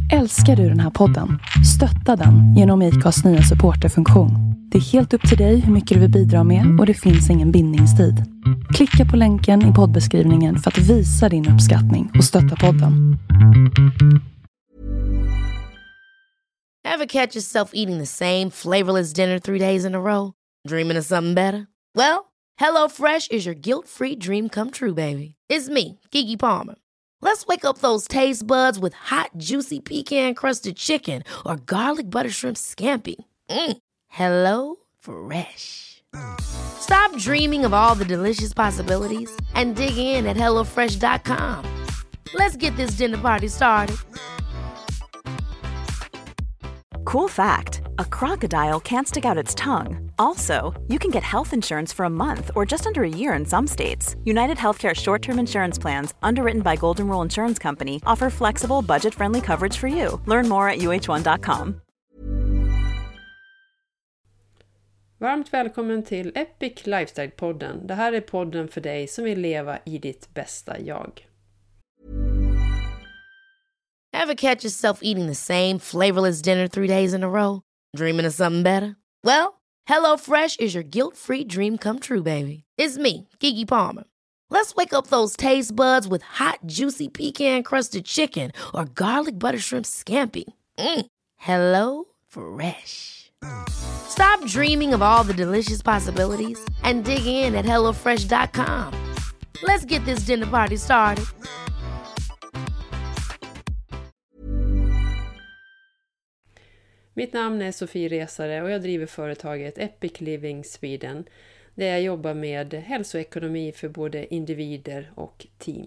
Älskar du den här podden? Stötta den genom IKAs nya supporterfunktion. Det är helt upp till dig hur mycket du vill bidra med och det finns ingen bindningstid. Klicka på länken i poddbeskrivningen för att visa din uppskattning och stötta podden. Ever catch yourself eating the same flavorless dinner 3 days in a row? Dreaming of something better? Well, HelloFresh is your guilt-free dream come true, baby. It's me, Keke Palmer. Let's wake up those taste buds with hot, juicy pecan-crusted chicken or garlic butter shrimp scampi. Hello Fresh. Stop dreaming of all the delicious possibilities and dig in at HelloFresh.com. Let's get this dinner party started. Cool fact, a crocodile can't stick out its tongue. Also, you can get health insurance for a month or just under a year in some states. United Healthcare short-term insurance plans, underwritten by Golden Rule Insurance Company, offer flexible, budget-friendly coverage for you. Learn more at uh1.com. Varmt välkommen till Epic Lifestyle-podden. Det här är podden för dig som vill leva i ditt bästa jag. Ever catch yourself eating the same flavorless dinner 3 days in a row? Dreaming of something better? Well, HelloFresh is your guilt-free dream come true, baby. It's me, Keke Palmer. Let's wake up those taste buds with hot, juicy pecan-crusted chicken or garlic butter shrimp scampi. Hello Fresh. Stop dreaming of all the delicious possibilities and dig in at HelloFresh.com. Let's get this dinner party started. Mitt namn är Sofie Resare och jag driver företaget Epic Living Sweden där jag jobbar med hälsoekonomi för både individer och team.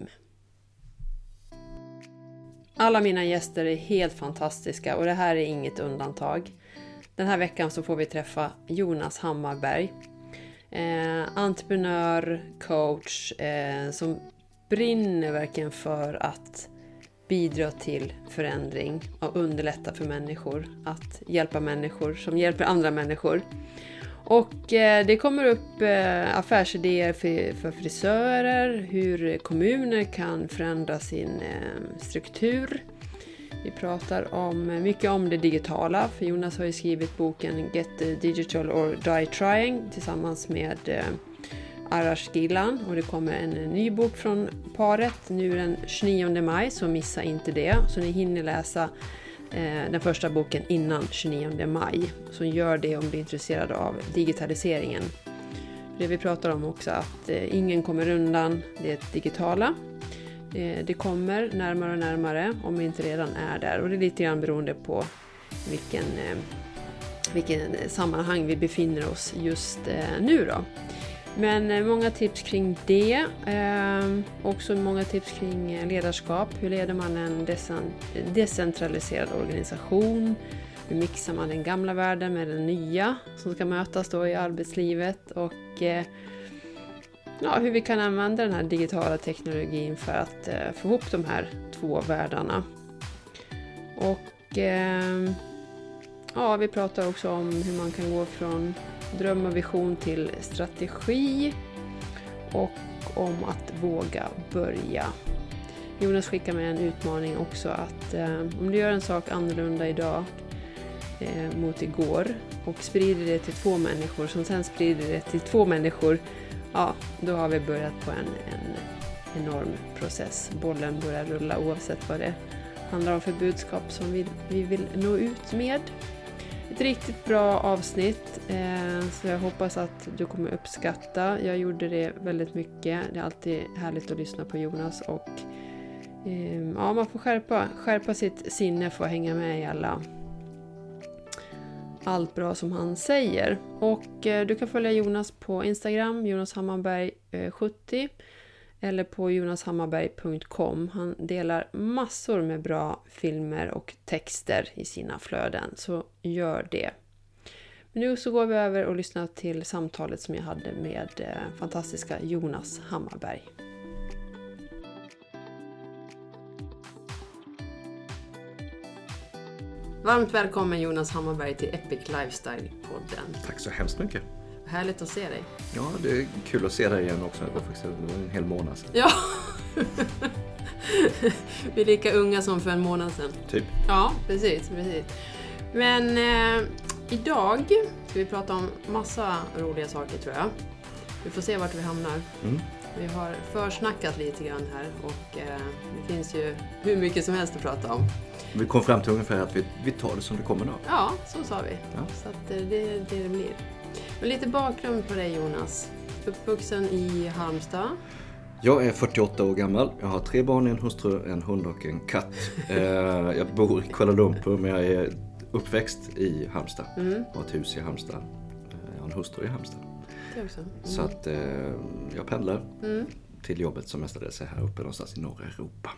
Alla mina gäster är helt fantastiska och det här är inget undantag. Den här veckan så får vi träffa Jonas Hammarberg, entreprenör, coach som brinner verkligen för att bidra till förändring och underlätta för människor, att hjälpa människor som hjälper andra människor. Och det kommer upp affärsidéer för frisörer, hur kommuner kan förändra sin struktur. Vi pratar mycket om det digitala, för Jonas har ju skrivit boken Get Digital or Die Trying tillsammans med Arash Gillan, och det kommer en ny bok från paret nu den 29 maj, så missa inte det. Så ni hinner läsa den första boken innan 29 maj. Så gör det om du är intresserad av digitaliseringen. Det vi pratar om också att ingen kommer undan det digitala. Det kommer närmare och närmare om vi inte redan är där. Och det är lite grann beroende på vilken sammanhang vi befinner oss just nu då. Men många tips kring det. Också många tips kring ledarskap. Hur leder man en decentraliserad organisation? Hur mixar man den gamla världen med den nya som ska mötas då i arbetslivet? Och hur vi kan använda den här digitala teknologin för att få ihop de här två världarna. Och vi pratar också om hur man kan gå från dröm och vision till strategi och om att våga börja. Jonas skickar med en utmaning också att om du gör en sak annorlunda idag mot igår och sprider det till 2 människor som sen sprider det till 2 människor, då har vi börjat på en enorm process. Bollen börjar rulla oavsett vad det handlar om för budskap som vi vill nå ut med. Ett riktigt bra avsnitt, så jag hoppas att du kommer uppskatta. Jag gjorde det väldigt mycket. Det är alltid härligt att lyssna på Jonas och man får skärpa sitt sinne för att hänga med i allt bra som han säger. Och du kan följa Jonas på Instagram, Jonas Hammarberg 70 eller på jonashammarberg.com. Han delar massor med bra filmer och texter i sina flöden, så gör det. Men nu så går vi över och lyssnar till samtalet som jag hade med fantastiska Jonas Hammarberg. Varmt välkommen Jonas Hammarberg till Epic Lifestyle-podden. Tack så hemskt mycket. Härligt att se dig. Ja, det är kul att se dig igen också. Det var faktiskt en hel månad sedan. Ja, Vi är lika unga som för en månad sedan. Typ. Ja, precis. Men idag ska vi prata om massa roliga saker, tror jag. Vi får se vart vi hamnar. Vi har försnackat lite grann här och det finns ju hur mycket som helst att prata om. Vi kom fram till ungefär att vi tar det som det kommer då. Ja, så sa vi. Ja. Så att det blir. Men lite bakgrund på dig, Jonas. Uppvuxen i Halmstad. Jag är 48 år gammal. Jag har 3 barn, en hustru, en hund och en katt. Jag bor i Kuala Lumpur, men jag är uppväxt i Halmstad. Jag har ett hus i Halmstad. Jag har en hustru i Halmstad. Det också. Så att jag pendlar till jobbet som mestadels är här uppe någonstans i norra Europa.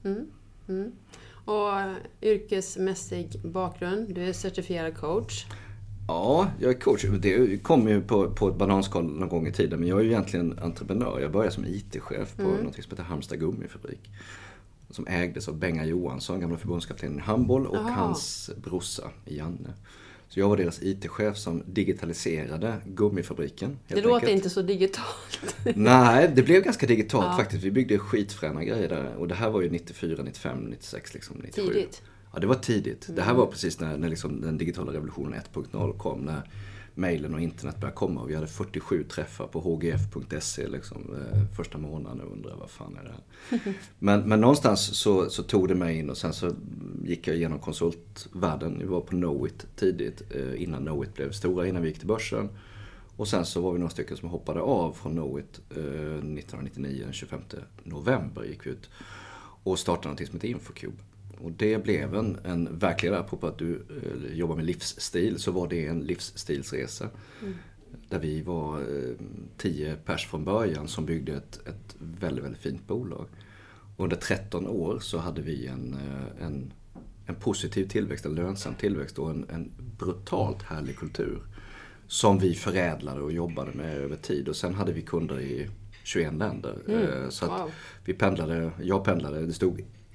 Och yrkesmässig bakgrund, du är certifierad coach. Ja, jag är coach. Det kom ju på ett bananskal någon gång i tiden, men jag är ju egentligen entreprenör. Jag började som IT-chef på något som heter Halmstad Gummifabrik. Som ägdes av Benga Johansson, gamla förbundskapten i handboll, och hans brorsa Janne. Så jag var deras IT-chef som digitaliserade gummifabriken. Det låter inte så digitalt. Nej, det blev ganska digitalt faktiskt. Vi byggde skitfräna grejer där. Och det här var ju 94, 95, 96, liksom 97. Tidigt. Ja, det var tidigt. Det här var precis när liksom den digitala revolutionen 1.0 kom. När mejlen och internet började komma. Och vi hade 47 träffar på hgf.se liksom, första månaden och undrade vad fan är det här. Men någonstans så tog det mig in och sen så gick jag igenom konsultvärlden. Vi var på Knowit tidigt, innan Knowit blev stora, innan vi gick till börsen. Och sen så var vi några stycken som hoppade av från Knowit 1999, den 25 november gick vi ut. Och startade någonting som heter Infocube. Och det blev en verkligen, apropå att du jobbar med livsstil, så var det en livsstilsresa. Där vi var 10 pers från början som byggde ett väldigt, väldigt fint bolag. Och under 13 år så hade vi en positiv tillväxt, en lönsam tillväxt och en brutalt härlig kultur. Som vi förädlade och jobbade med över tid. Och sen hade vi kunder i 21 länder. Så att jag pendlade, det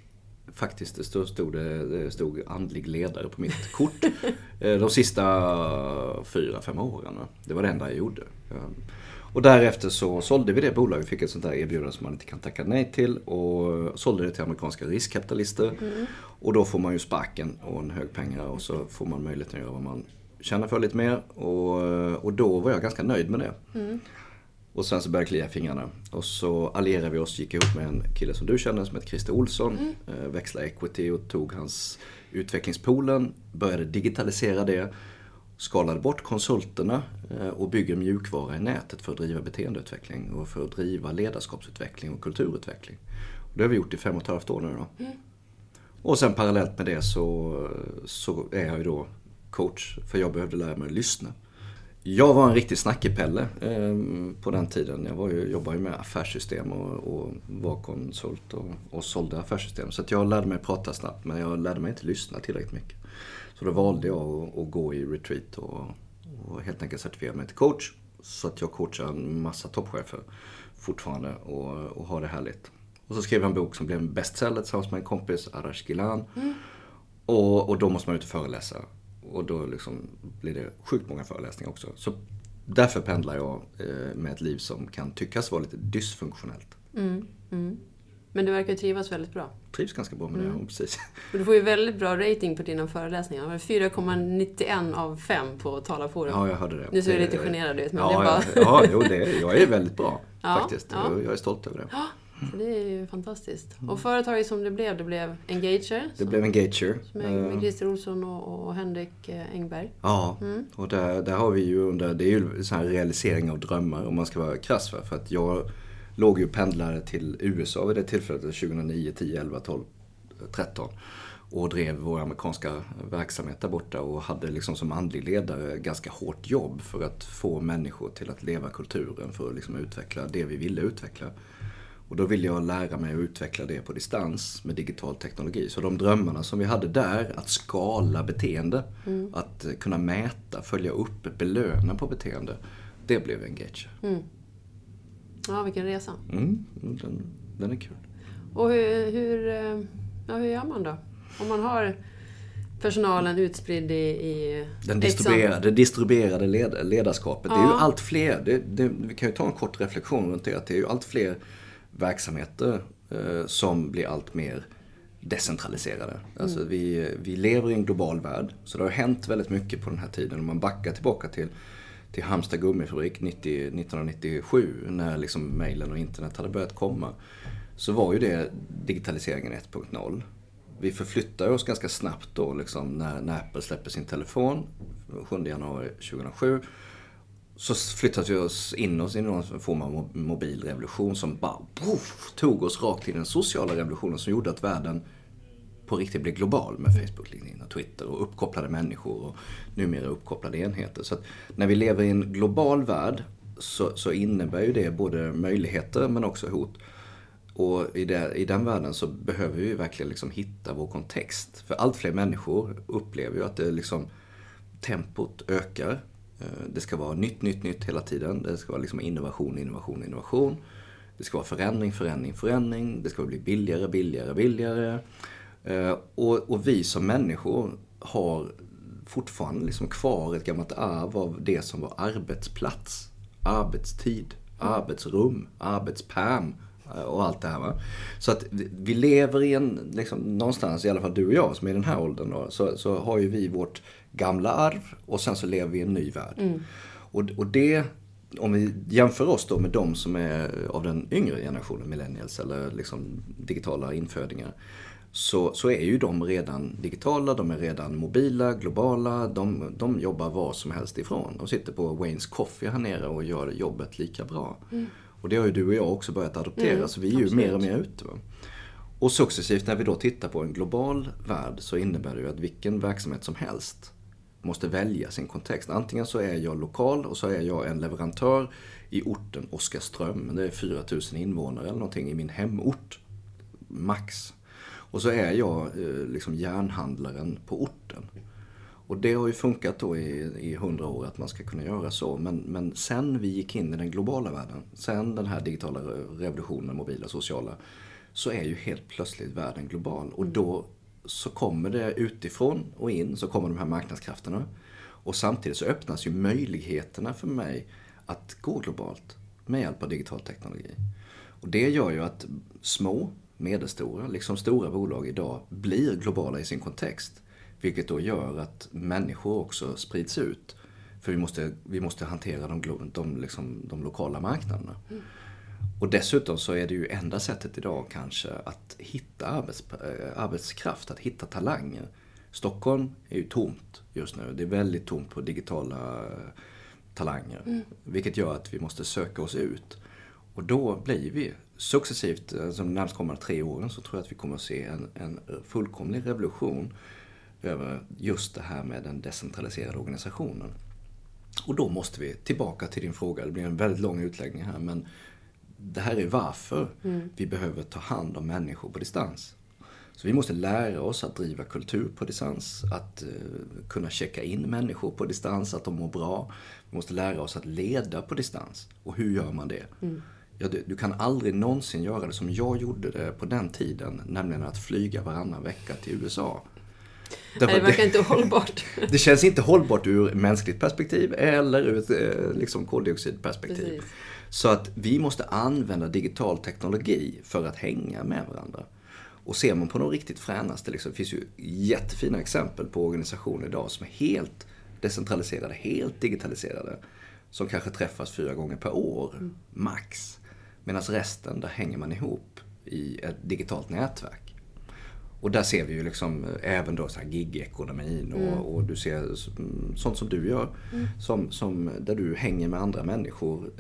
stod andlig ledare på mitt kort de sista 4-5 åren. Det var det enda jag gjorde. Och därefter så sålde vi det bolaget, fick ett sånt där erbjudande som man inte kan tacka nej till, och sålde det till amerikanska riskkapitalister. Och då får man ju sparken och en hög pengar, och så får man möjlighet att göra vad man känner för lite mer, och då var jag ganska nöjd med det. Och sen så började jag klia fingrarna. Och så allierade vi oss, gick ihop med en kille som du känner som heter Christer Olsson. Växlade equity och tog hans utvecklingspoolen. Började digitalisera det. Skalade bort konsulterna och bygger mjukvara i nätet för att driva beteendeutveckling. Och för att driva ledarskapsutveckling och kulturutveckling. Och det har vi gjort i 5,5 år nu då. Och sen parallellt med det så är jag ju då coach. För jag behövde lära mig att lyssna. Jag var en riktig snackepelle på den tiden. Jag jobbade med affärssystem och var konsult och sålde affärssystem. Så att jag lärde mig prata snabbt, men jag lärde mig inte lyssna tillräckligt mycket. Så då valde jag att gå i retreat och helt enkelt certifiera mig till coach. Så att jag coachar en massa toppchefer fortfarande och har det härligt. Och så skrev jag en bok som blev en bestseller tillsammans med en kompis, Arash Gilan. Och då måste man ut och föreläsa. Och då liksom blir det sjukt många föreläsningar också. Så därför pendlar jag med ett liv som kan tyckas vara lite dysfunktionellt. Men du verkar trivas väldigt bra. Trivs ganska bra med det, precis. Och du får ju väldigt bra rating på dina föreläsningar. 4,91 av 5 på Talarforum. Ja, jag hörde det. Nu ser jag lite generad ut. Men ja, det är bara... jag är väldigt bra faktiskt. Ja. Jag är stolt över det. Så det är ju fantastiskt. Och företaget som det blev Engager. Det blev Engager. Som är med Christer Olsson och Henrik Engberg. Ja, och där har vi ju det är ju så här realisering av drömmar, om man ska vara krass för att jag låg ju pendlare till USA vid det tillfället 2009, 10, 11, 12, 13 och drev vår amerikanska verksamhet där borta och hade liksom som andlig ledare ganska hårt jobb för att få människor till att leva kulturen, för att liksom utveckla det vi ville utveckla. Och då ville jag lära mig att utveckla det på distans med digital teknologi. Så de drömmarna som vi hade där, att skala beteende, att kunna mäta, följa upp, belöna på beteende, det blev Engager. Ja, vilken resa. Den är kul. Och hur gör man då? Om man har personalen utspridd i det distribuerade ledarskapet. Det är ju allt fler. Vi kan ju ta en kort reflektion runt det. Att det är ju allt fler verksamheter som blir allt mer decentraliserade. Alltså vi lever i en global värld, så det har hänt väldigt mycket på den här tiden. Om man backar tillbaka till Halmstad gummifabrik 1997 när liksom mejlen och internet hade börjat komma, så var ju det digitaliseringen 1.0. Vi förflyttar oss ganska snabbt då liksom, när Apple släpper sin telefon 7 januari 2007. Så flyttade vi oss in i någon form av mobilrevolution som bara tog oss rakt in i den sociala revolutionen som gjorde att världen på riktigt blev global med Facebook, LinkedIn och Twitter och uppkopplade människor och numera uppkopplade enheter. Så att när vi lever i en global värld så innebär ju det både möjligheter men också hot. Och i den världen så behöver vi verkligen liksom hitta vår kontext. För allt fler människor upplever ju att det liksom, tempot ökar. Det ska vara nytt hela tiden. Det ska vara liksom innovation. Det ska vara förändring. Det ska bli billigare. Och vi som människor har fortfarande liksom kvar ett gammalt arv av det som var arbetsplats, arbetstid, arbetsrum, arbetspärm och allt det här. Va? Så att vi lever i en, liksom, någonstans, i alla fall du och jag som är i den här åldern då, så har ju vi vårt gamla arv och sen så lever vi i en ny värld. Och det, om vi jämför oss då med de som är av den yngre generationen, millennials eller liksom digitala infödingar, så är ju de redan digitala, de är redan mobila, globala, de jobbar var som helst ifrån. De sitter på Wayne's Coffee här nere och gör jobbet lika bra. Och det har ju du och jag också börjat adoptera, så vi är ju mer och mer ute. Va? Och successivt när vi då tittar på en global värld så innebär det ju att vilken verksamhet som helst måste välja sin kontext. Antingen så är jag lokal och så är jag en leverantör i orten Oskarström. Det är 4 000 invånare eller någonting i min hemort, max. Och så är jag liksom järnhandlaren på orten. Och det har ju funkat då i 100 år att man ska kunna göra så. Men sen vi gick in i den globala världen, sen den här digitala revolutionen, mobila, sociala, så är ju helt plötsligt världen global. Och då så kommer det utifrån och in, så kommer de här marknadskrafterna. Och samtidigt så öppnas ju möjligheterna för mig att gå globalt med hjälp av digital teknologi. Och det gör ju att små, medelstora, liksom stora bolag idag blir globala i sin kontext. Vilket då gör att människor också sprids ut. För vi måste hantera de lokala marknaderna. Och dessutom så är det ju enda sättet idag kanske att hitta arbetskraft, att hitta talanger. Stockholm är ju tomt just nu. Det är väldigt tomt på digitala talanger. Vilket gör att vi måste söka oss ut. Och då blir vi successivt, alltså de närmast kommande 3 åren, så tror jag att vi kommer att se en fullkomlig revolution över just det här med den decentraliserade organisationen. Och då måste vi tillbaka till din fråga. Det blir en väldigt lång utläggning här, men det här är varför vi behöver ta hand om människor på distans. Så vi måste lära oss att driva kultur på distans, att kunna checka in människor på distans, att de mår bra. Vi måste lära oss att leda på distans. Och hur gör man det? Ja, du kan aldrig någonsin göra det som jag gjorde det på den tiden, nämligen att flyga varannan vecka till USA. Nej, det verkar inte hållbart. Det känns inte hållbart ur mänskligt perspektiv eller ur ett liksom koldioxidperspektiv. Precis. Så att vi måste använda digital teknologi för att hänga med varandra. Och ser man på de riktigt fränaste, liksom, det finns ju jättefina exempel på organisationer idag som är helt decentraliserade, helt digitaliserade. Som kanske träffas 4 gånger per år, max. Medan resten, där hänger man ihop i ett digitalt nätverk. Och där ser vi ju liksom även då så här gig-ekonomin och du ser sånt som du gör. Som där du hänger med andra människor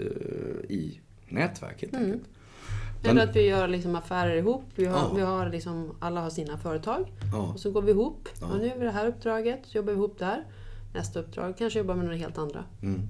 i nätverket. Eller att vi gör liksom affärer ihop. Vi har liksom, alla har sina företag. Och så går vi ihop. Och nu är det här uppdraget, så jobbar vi ihop där. Nästa uppdrag kanske jobbar med något helt andra.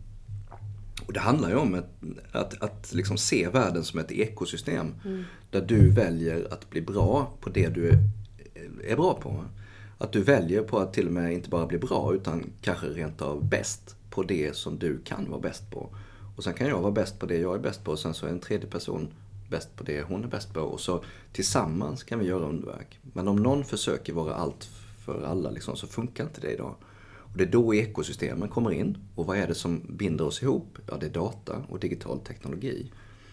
Och det handlar ju om att liksom se världen som ett ekosystem. Där du väljer att bli bra på det du är bra på. Att du väljer på att till och med inte bara bli bra utan kanske rent av bäst på det som du kan vara bäst på. Och sen kan jag vara bäst på det jag är bäst på och sen så är en tredje person bäst på det hon är bäst på. Och så tillsammans kan vi göra underverk. Men om någon försöker vara allt för alla liksom, så funkar inte det idag. Och det är då ekosystemen kommer in. Och vad är det som binder oss ihop? Ja, det är data och digital teknologi.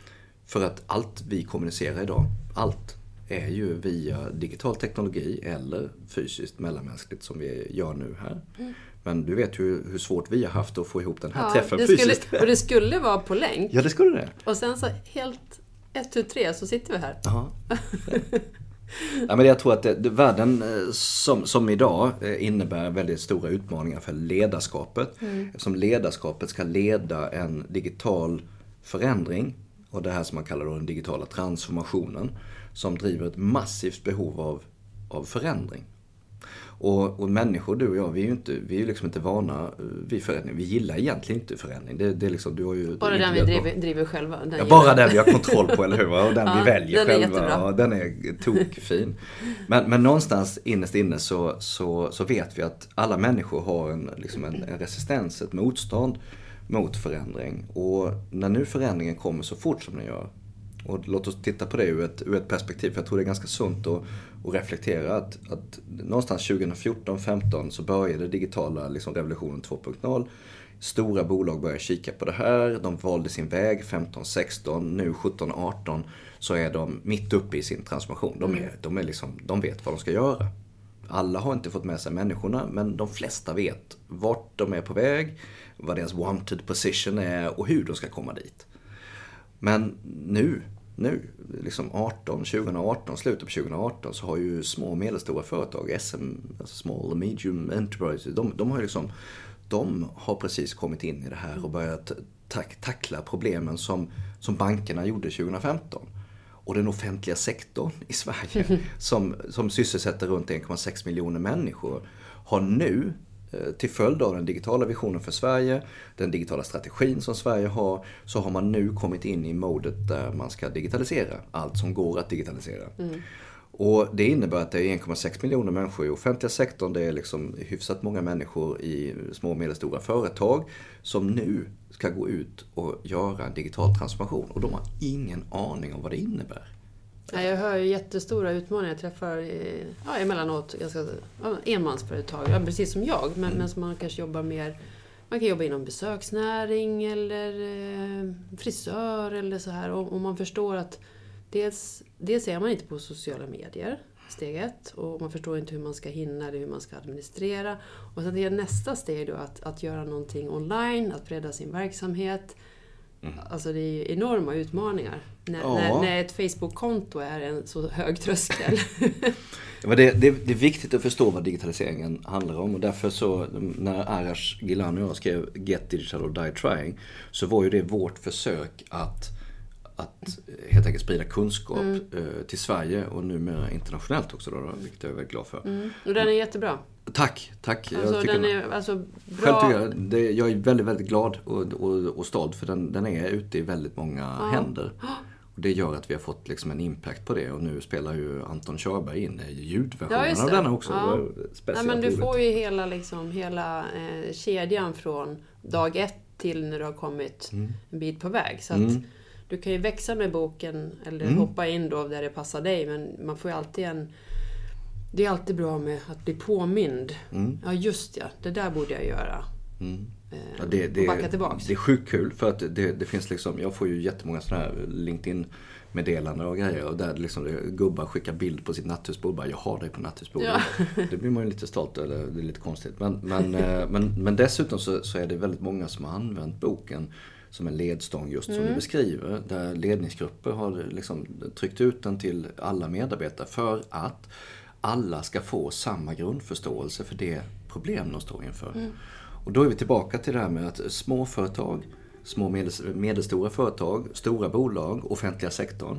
För att allt vi kommunicerar idag, allt är ju via digital teknologi eller fysiskt mellanmänskligt som vi gör nu här. Men du vet ju hur svårt vi har haft att få ihop den här träffen fysiskt. Och det skulle vara på länk. Ja, det skulle det. Och sen så helt 1, 2, 3 så sitter vi här. Ja. Ja, men jag tror att världen som idag innebär väldigt stora utmaningar för ledarskapet. Eftersom ledarskapet ska leda en digital förändring och det här som man kallar då den digitala transformationen som driver ett massivt behov av förändring. Och människor, du och jag, vi är ju liksom inte vana vid förändring. Vi gillar egentligen inte förändring. Det är liksom, du har ju... Bara den vi driver själva. Bara den vi har kontroll på, eller hur? Och den vi väljer den själva. Ja, den är tokfin. Men någonstans innerst inne så vet vi att alla människor har en resistens, ett motstånd mot förändring. Och när nu förändringen kommer så fort som den gör, och låt oss titta på det ur ett perspektiv, för jag tror det är ganska sunt att reflektera att någonstans 2014-15 så började digitala revolutionen 2.0. Stora bolag började kika på det här, de valde sin väg 15-16, nu 17-18 så är de mitt uppe i sin transformation. De vet vad de ska göra. Alla har inte fått med sig människorna, men de flesta vet vart de är på väg, vad deras wanted position är och hur de ska komma dit. Men nu 2018, slutet på 2018 så har ju små och medelstora företag, small and medium enterprises, de har precis kommit in i det här och börjat tackla problemen som bankerna gjorde 2015. Och den offentliga sektorn i Sverige som sysselsätter runt 1,6 miljoner människor har nu till följd av den digitala visionen för Sverige, den digitala strategin som Sverige har, så har man nu kommit in i modet där man ska digitalisera allt som går att digitalisera. Och det innebär att det är 1,6 miljoner människor i offentliga sektorn, det är hyfsat många människor i små och medelstora företag som nu ska gå ut och göra en digital transformation och de har ingen aning om vad det innebär. Jag hör ju jättestora utmaningar. Jag träffar emellanåt ganska enmansföretag, precis som jag, men som man kanske jobbar mer. Man kan jobba inom besöksnäring eller frisör eller så här. Och man förstår att dels är man inte på sociala medier, steg 1. Och man förstår inte hur man ska hinna det, hur man ska administrera. Och sen är nästa steg då att göra någonting online, att bredda sin verksamhet. Alltså det är enorma utmaningar när ett Facebook-konto är en så hög tröskel. Det är viktigt att förstå vad digitaliseringen handlar om och därför så när Arash Gilani och jag skrev Get Digital or Die Trying så var ju det vårt försök att helt enkelt sprida kunskap till Sverige och numera internationellt också då, vilket jag är väldigt glad för. Och den är jättebra. Tack. Alltså, den är bra. Jag är väldigt, väldigt glad och stolt för den är ute i väldigt många händer. Och det gör att vi har fått en impact på det och nu spelar ju Anton Körberg in i ljudversionen av den också. Ja. Men du får ju hela kedjan från dag 1 till när du har kommit en bit på väg. Så att du kan ju växa med boken eller hoppa in då där det passar dig, men man får ju alltid det är alltid bra med att bli påmind. Ja, just det där borde jag göra. Och backa tillbaks. Det är sjukt kul för att det finns jag får ju jättemånga sådana här LinkedIn-meddelanden och grejer och där gubbar skickar bild på sitt natthusbord. Bara, jag har dig på natthusbordet. Ja. Det blir man ju lite stolt eller det är lite konstigt. Men dessutom så är det väldigt många som har använt boken som en ledstång just som du beskriver. Där ledningsgrupper har tryckt ut den till alla medarbetare för att alla ska få samma grundförståelse för det problem de står inför. Och då är vi tillbaka till det här med att småföretag, små medelstora företag, stora bolag, offentliga sektorn,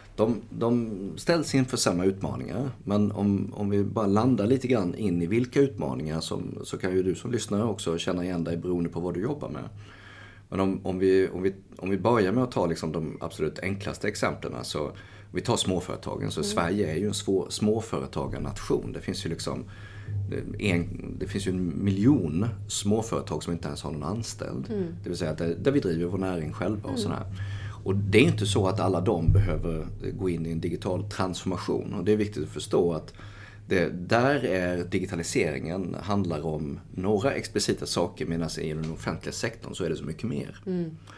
de ställs inför samma utmaningar. Men om vi bara landar lite grann in i vilka utmaningar så kan ju du som lyssnare också känna igen dig beroende på vad du jobbar med. Men om vi börjar med att ta de absolut enklaste exemplen så vi tar småföretagen, så Sverige är ju en småföretagarnation. Det finns ju det finns ju 1 miljon småföretag som inte ens har någon anställd. Det vill säga där vi driver vår näring själva och sådär. Och det är inte så att alla de behöver gå in i en digital transformation. Och det är viktigt att förstå att där är digitaliseringen handlar om några explicita saker, medan i den offentliga sektorn så är det så mycket mer.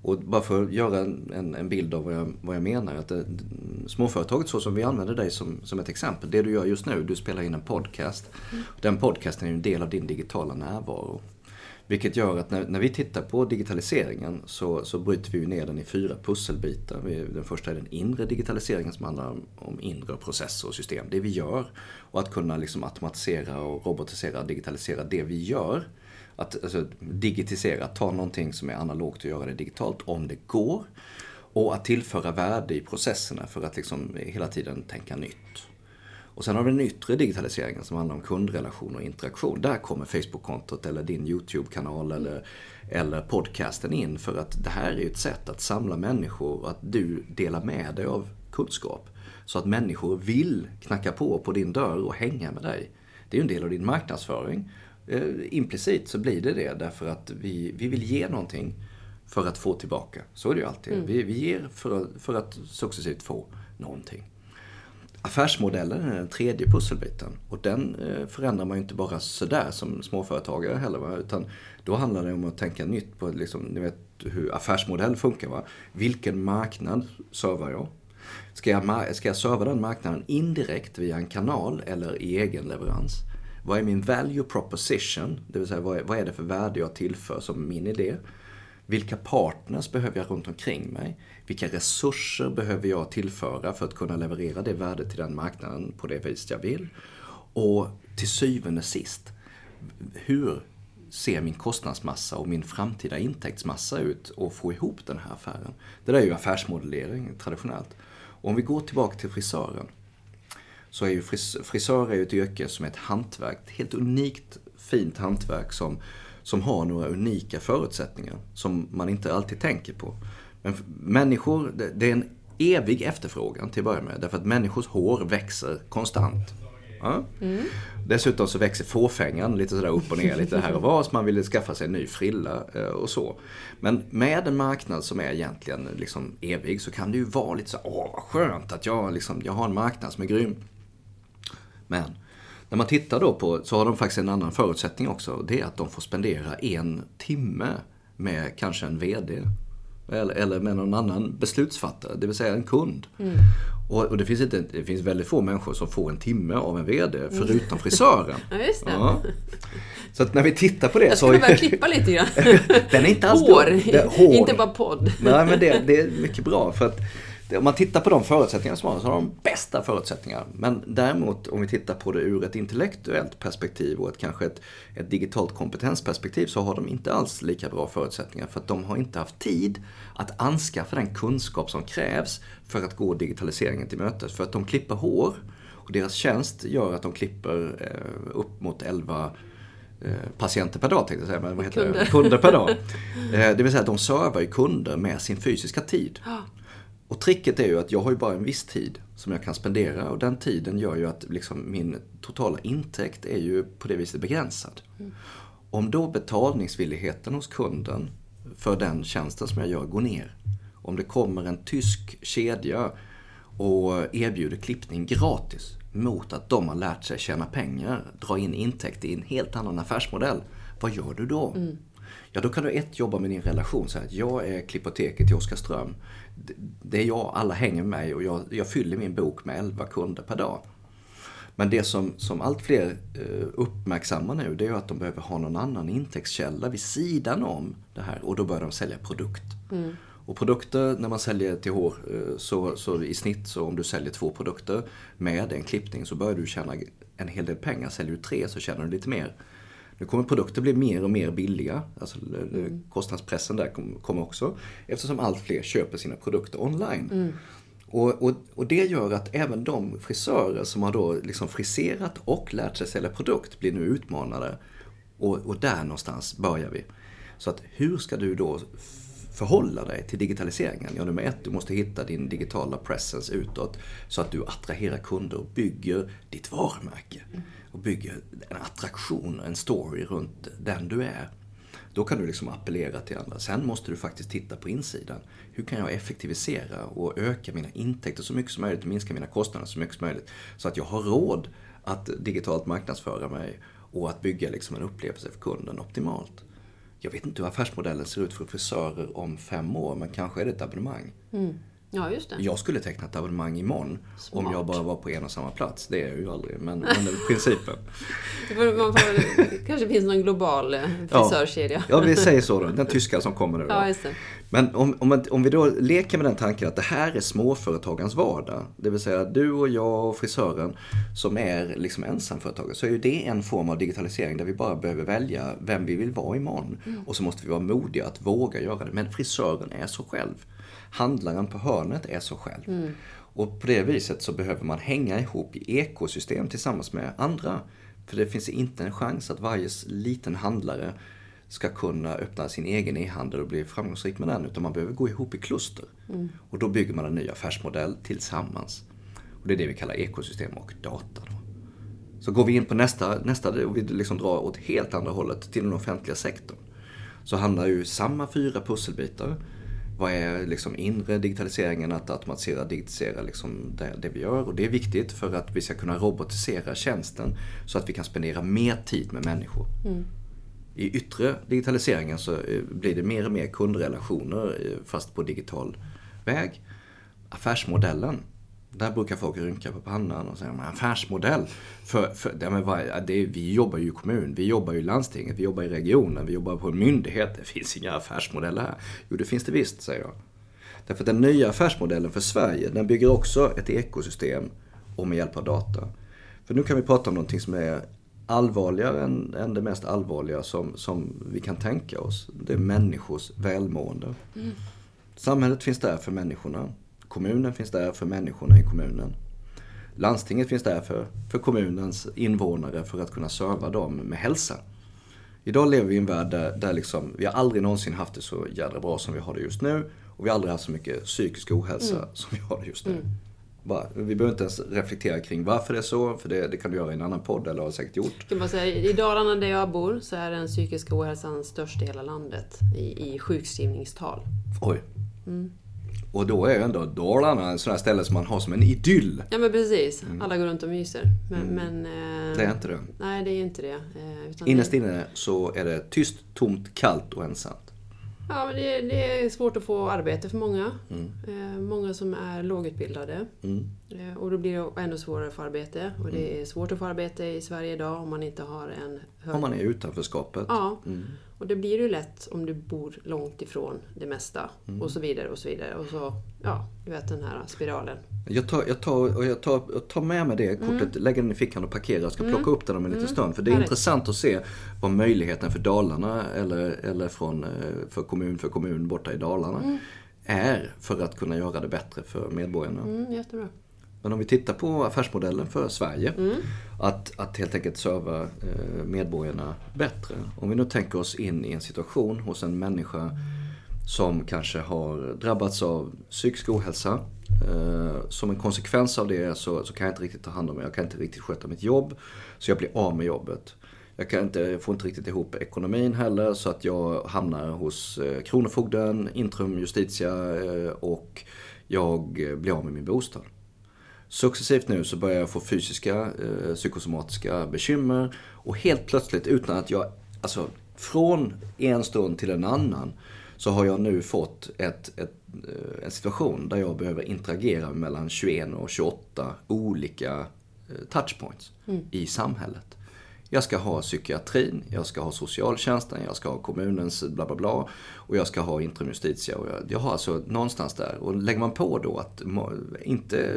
Och bara för att göra en bild av vad jag menar. Att småföretaget så som vi använder dig som ett exempel. Det du gör just nu, du spelar in en podcast. Den podcasten är ju en del av din digitala närvaro. Vilket gör att när vi tittar på digitaliseringen så bryter vi ner den i 4 pusselbitar. Den första är den inre digitaliseringen som handlar om inre processer och system. Det vi gör. Och att kunna liksom automatisera och robotisera och digitalisera det vi gör. Alltså digitisera, ta någonting som är analogt och göra det digitalt om det går. Och att tillföra värde i processerna för att liksom hela tiden tänka nytt. Och sen har vi den yttre digitaliseringen som handlar om kundrelation och interaktion. Där kommer Facebook-kontot eller din YouTube-kanal eller podcasten in. För att det här är ett sätt att samla människor och att du delar med dig av kunskap. Så att människor vill knacka på din dörr och hänga med dig. Det är ju en del av din marknadsföring. Implicit så blir det därför att vi vill ge någonting för att få tillbaka. Så är det ju alltid. Vi ger för att successivt få någonting. Affärsmodellen är den tredje pusselbiten. Och den förändrar man ju inte bara sådär som småföretagare heller. Va? Utan då handlar det om att tänka nytt på liksom, ni vet hur affärsmodell funkar. Va? Vilken marknad servar jag? Ska jag serva den marknaden indirekt via en kanal eller i egen leverans? Vad är min value proposition? Det vill säga vad är det för värde jag tillför som min idé? Vilka partners behöver jag runt omkring mig? Vilka resurser behöver jag tillföra för att kunna leverera det värdet till den marknaden på det vis jag vill? Och till syvende sist, hur ser min kostnadsmassa och min framtida intäktsmassa ut och få ihop den här affären? Det där är ju affärsmodellering traditionellt. Och om vi går tillbaka till frisören så är ju frisör är ju ett yrke som är ett hantverk, ett helt unikt fint hantverk som har några unika förutsättningar som man inte alltid tänker på. Men människor, det är en evig efterfrågan till att börja med. Därför att människors hår växer konstant. Ja? Dessutom så växer fåfängan lite sådär upp och ner lite här och var. Så man vill skaffa sig en ny frilla och så. Men med en marknad som är egentligen liksom evig så kan det ju vara lite så vad skönt att jag har en marknad som är grym. Men när man tittar då på så har de faktiskt en annan förutsättning också. Det är att de får spendera 1 timme med kanske en vd. Eller med någon annan beslutsfattare, det vill säga en kund. Och det finns väldigt få människor som får 1 timme av en vd förutom frisören. Ja, just det. Ja. Så att när vi tittar på det jag skulle bara klippa lite grann. Den är inte alls hår, inte bara podd. Nej, men det är mycket bra för att om man tittar på de förutsättningar som har så har de bästa förutsättningar. Men däremot om vi tittar på det ur ett intellektuellt perspektiv och kanske ett digitalt kompetensperspektiv så har de inte alls lika bra förutsättningar. För att de har inte haft tid att anskaffa den kunskap som krävs för att gå digitaliseringen till mötes. För att de klipper hår och deras tjänst gör att de klipper upp mot 11 patienter per dag, tänkte jag säga, men vad heter det? Kunder per dag. Det vill säga att de servar ju kunder med sin fysiska tid. Och tricket är ju att jag har ju bara en viss tid som jag kan spendera och den tiden gör ju att liksom min totala intäkt är ju på det viset begränsad. Om då betalningsvilligheten hos kunden för den tjänsten som jag gör går ner. Om det kommer en tysk kedja och erbjuder klippning gratis mot att de har lärt sig tjäna pengar, dra in intäkt i en helt annan affärsmodell. Vad gör du då? Ja, då kan du jobba med din relation. Så att jag är klippoteket till Oskarström. Det är jag, alla hänger med mig och jag fyller min bok med 11 kunder per dag. Men det som allt fler uppmärksammar nu, det är ju att de behöver ha någon annan intäktskälla vid sidan om det här. Och då börjar de sälja produkt. Och produkter, när man säljer till hår, så i snitt så om du säljer 2 produkter med en klippning så börjar du tjäna en hel del pengar. Säljer du 3 så tjänar du lite mer. Nu kommer produkter bli mer och mer billiga. Alltså kostnadspressen där kommer också. Eftersom allt fler köper sina produkter online. Och det gör att även de frisörer som har då liksom friserat och lärt sig sälja produkt blir nu utmanade. Och där någonstans börjar vi. Så att hur ska du då förhålla dig till digitaliseringen? Ja, nummer 1, du måste hitta din digitala presence utåt så att du attraherar kunder och bygger ditt varumärke. Och bygger en attraktion, en story runt den du är. Då kan du liksom appellera till andra. Sen måste du faktiskt titta på insidan. Hur kan jag effektivisera och öka mina intäkter så mycket som möjligt och minska mina kostnader så mycket som möjligt. Så att jag har råd att digitalt marknadsföra mig och att bygga liksom en upplevelse för kunden optimalt. Jag vet inte hur affärsmodellen ser ut för frisörer om 5 år, men kanske är det ett abonnemang. Ja, just det. Jag skulle teckna ett abonnemang imorgon. Smart. Om jag bara var på en och samma plats. Det är jag ju aldrig, men principen. Kanske finns någon global frisörkedja. Ja, vi säger så då. Den tyska som kommer nu då. Ja, just det. Men om vi då leker med den tanken att det här är småföretagens vardag. Det vill säga du och jag och frisören som är liksom ensamföretagare. Så är ju det en form av digitalisering där vi bara behöver välja vem vi vill vara imorgon. Och så måste vi vara modiga att våga göra det. Men frisören är så själv. Handlaren på hörnet är så själv. Och på det viset så behöver man hänga ihop i ekosystem tillsammans med andra. För det finns inte en chans att varje liten handlare ska kunna öppna sin egen e-handel och bli framgångsrik med den. Utan man behöver gå ihop i kluster. Och då bygger man en ny affärsmodell tillsammans. Och det är det vi kallar ekosystem och data. Då. Så går vi in på nästa och vi liksom drar åt helt andra hållet till den offentliga sektorn. Så handlar ju samma 4 pusselbitar. Vad är liksom inre digitaliseringen, att automatisera, digitalisera liksom det vi gör. Och det är viktigt för att vi ska kunna robotisera tjänsten så att vi kan spendera mer tid med människor. I yttre digitaliseringen så blir det mer och mer kundrelationer fast på digital väg. Affärsmodellen, där brukar folk rynka på pannan och säga affärsmodell. Vi jobbar ju i kommun, vi jobbar i landstinget, vi jobbar i regionen, vi jobbar på en myndighet. Det finns inga affärsmodeller här. Jo, det finns det visst, säger jag. Därför att den nya affärsmodellen för Sverige, den bygger också ett ekosystem och med hjälp av data. För nu kan vi prata om någonting som är allvarligare än det mest allvarliga som vi kan tänka oss. Det är människors välmående. Samhället finns där för människorna. Kommunen finns där för människorna i kommunen. Landstinget finns där för kommunens invånare för att kunna serva dem med hälsa. Idag lever vi i en värld där liksom, vi har aldrig någonsin haft det så jävla bra som vi har det just nu. Och vi har aldrig haft så mycket psykisk ohälsa som vi har det just nu. Vi behöver inte ens reflektera kring varför det är så, för det kan du göra i en annan podd eller har säkert gjort. Jag kan bara säga, i Dalarna där jag bor så är den psykiska ohälsan störst i hela landet i sjukskrivningstal. Oj. Och då är ju ändå Dalarna en sån här ställe som man har som en idyll. Ja, men precis. Alla går runt och myser. Men det är inte det. Nej, det är inte det. Innerst inne så är det tyst, tomt, kallt och ensamt. Ja, men det är svårt att få arbete för många. Många som är lågutbildade. Och då blir det ännu svårare att få arbete. Och det är svårt att få arbete i Sverige idag om man inte har en hög... Om man är utanförskapet. Ja, och det blir ju lätt om du bor långt ifrån det mesta. Och så vidare och så vidare. Och så, ja, du vet den här spiralen. Jag tar med mig det kortet, lägger den i fickan och parkerar och ska plocka upp den om en liten stund. För det är intressant att se vad möjligheten för Dalarna eller för kommun borta i Dalarna är för att kunna göra det bättre för medborgarna. Jättebra. Men om vi tittar på affärsmodellen för Sverige, att helt enkelt serva medborgarna bättre. Om vi nu tänker oss in i en situation hos en människa som kanske har drabbats av psykisk ohälsa. Som en konsekvens av det så kan jag inte riktigt ta hand om mig. Jag kan inte riktigt sköta mitt jobb, så jag blir av med jobbet. Jag får inte riktigt ihop ekonomin heller, så att jag hamnar hos Kronofogden, Intrum Justitia och jag blir av med min bostad. Successivt nu så börjar jag få fysiska, psykosomatiska bekymmer och helt plötsligt utan att jag, alltså från en stund till en annan så har jag nu fått en situation där jag behöver interagera mellan 21 och 28 olika touchpoints i samhället. Jag ska ha psykiatrin, jag ska ha socialtjänsten, jag ska ha kommunens bla bla bla och jag ska ha Intrum Justitia. Och jag har alltså någonstans där. Och lägger man på då att inte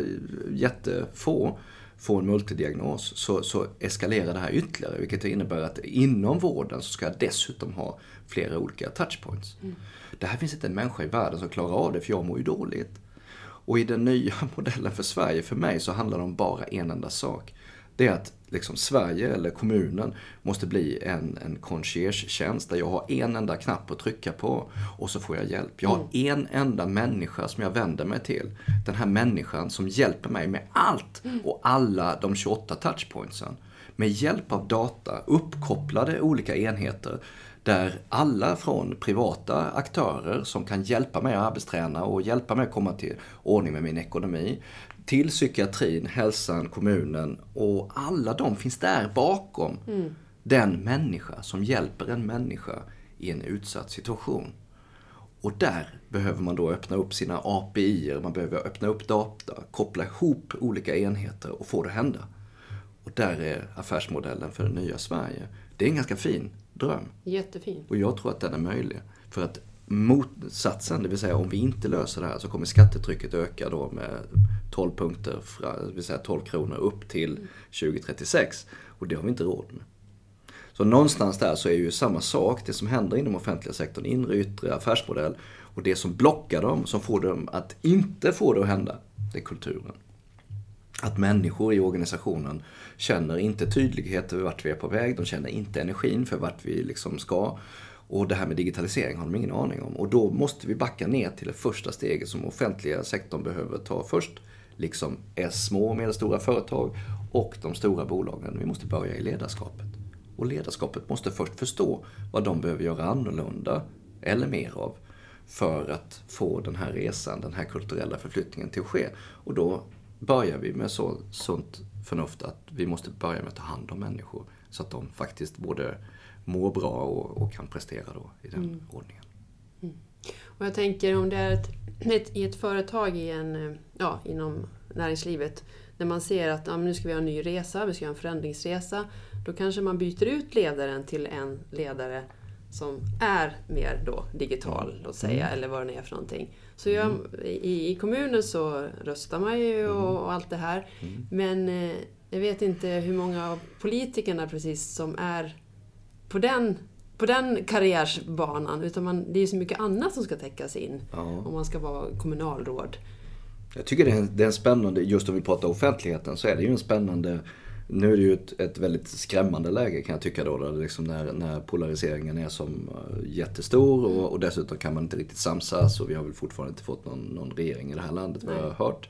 jättefå får en multidiagnos så eskalerar det här ytterligare. Vilket innebär att inom vården så ska jag dessutom ha flera olika touchpoints. Det här finns inte en människa i världen som klarar av det, för jag mår ju dåligt. Och i den nya modellen för Sverige, för mig, så handlar det om bara en enda sak. Det är att liksom Sverige eller kommunen måste bli en concierge-tjänst där jag har en enda knapp att trycka på och så får jag hjälp. Jag har en enda människa som jag vänder mig till. Den här människan som hjälper mig med allt och alla de 28 touchpointsen. Med hjälp av data, uppkopplade olika enheter där alla från privata aktörer som kan hjälpa mig att arbetsträna och hjälpa mig att komma till ordning med min ekonomi, till psykiatrin, hälsan, kommunen och alla de finns där bakom den människa som hjälper en människa i en utsatt situation. Och där behöver man då öppna upp sina API:er, man behöver öppna upp data, koppla ihop olika enheter och få det att hända. Och där är affärsmodellen för det nya Sverige. Det är en ganska fin dröm. Jättefin. Och jag tror att den är möjlig. För att motsatsen, det vill säga om vi inte löser det här så kommer skattetrycket öka då med 12 punkter, det vill säga 12 kronor upp till 2036. Och det har vi inte råd med. Så någonstans där så är ju samma sak, det som händer inom offentliga sektorn, inre yttre affärsmodell. Och det som blockar dem, som får dem att inte få det att hända, det är kulturen. Att människor i organisationen känner inte tydlighet över vart vi är på väg, de känner inte energin för vart vi liksom ska. Och det här med digitalisering har de ingen aning om. Och då måste vi backa ner till det första steget som offentliga sektorn behöver ta först. Liksom små och medelstora företag och de stora bolagen. Vi måste börja i ledarskapet. Och ledarskapet måste först förstå vad de behöver göra annorlunda eller mer av för att få den här resan, den här kulturella förflyttningen till att ske. Och då börjar vi med så sunt förnuft att vi måste börja med att ta hand om människor så att de faktiskt både mår bra och kan prestera då i den ordningen. Mm. Och jag tänker om det är i ett företag inom näringslivet när man ser att nu ska vi ha en ny resa, vi ska ha en förändringsresa, då kanske man byter ut ledaren till en ledare som är mer då digital, låt säga, eller vad det är för någonting. Så i kommunen så röstar man ju och allt det här. Men jag vet inte hur många av politikerna precis som är på den karriärsbanan, utan det är så mycket annat som ska täckas in om man ska vara kommunalråd. Jag tycker det är en spännande, just om vi pratar offentligheten så är det ju en spännande, nu är det ju ett väldigt skrämmande läge kan jag tycka då, där liksom när polariseringen är som jättestor och dessutom kan man inte riktigt samsas och vi har väl fortfarande inte fått någon regering i det här landet vad jag har hört.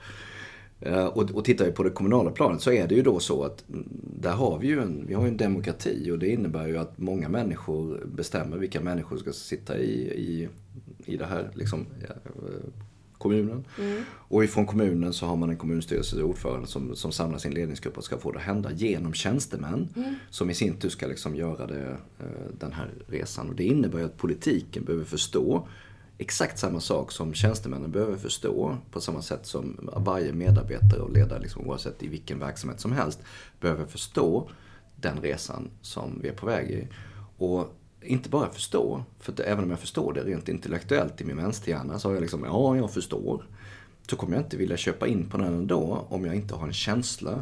Och tittar vi på det kommunala planet så är det ju då så att där har vi har en demokrati och det innebär ju att många människor bestämmer vilka människor ska sitta i det här liksom, kommunen. Och ifrån kommunen så har man en kommunstyrelseordförande som samlar sin ledningsgrupp och ska få det att hända genom tjänstemän som i sin tur ska liksom göra den här resan. Och det innebär ju att politiken behöver förstå exakt samma sak som tjänstemännen behöver förstå, på samma sätt som varje medarbetare och ledare, liksom, oavsett i vilken verksamhet som helst, behöver förstå den resan som vi är på väg i. Och inte bara förstå, för att även om jag förstår det rent intellektuellt i min vänsterhjärna så har jag liksom, jag förstår. Så kommer jag inte vilja köpa in på den ändå om jag inte har en känsla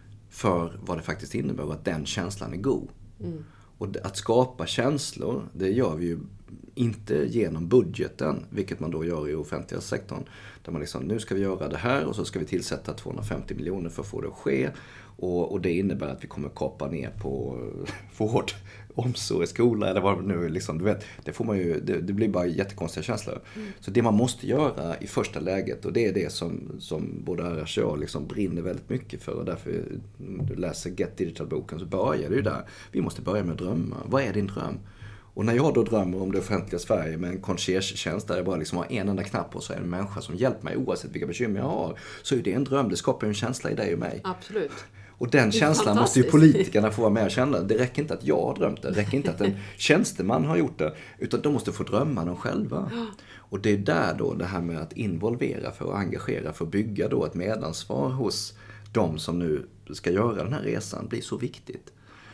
för vad det faktiskt innebär och att den känslan är god. Och att skapa känslor, det gör vi ju inte genom budgeten, vilket man då gör i offentliga sektorn. Där man liksom, nu ska vi göra det här och så ska vi tillsätta 250 miljoner för att få det att ske. Och det innebär att vi kommer kapa ner på vård, omsorg, skola eller vad det nu är. Liksom, du vet, det får man ju, det blir bara jättekonstiga känslor. Så det man måste göra i första läget, och det är det som både Arash och jag liksom brinner väldigt mycket för, och därför du läser Get Digital-boken så börjar det ju där. Vi måste börja med att drömma. Vad är din dröm? Och när jag då drömmer om det offentliga Sverige med en concierge-tjänst där jag bara liksom har en enda knapp och så är det en människa som hjälper mig oavsett vilka bekymmer jag har, så är det en dröm. Det skapar ju en känsla i dig och mig. Absolut. Och den känslan måste ju politikerna få vara med och känna. Det räcker inte att jag har drömt det. Det räcker inte att en tjänsteman har gjort det. Utan de måste få drömma dem själva. Och det är där då det här med att involvera för att engagera, för att bygga då ett medansvar hos de som nu ska göra den här resan blir så viktigt.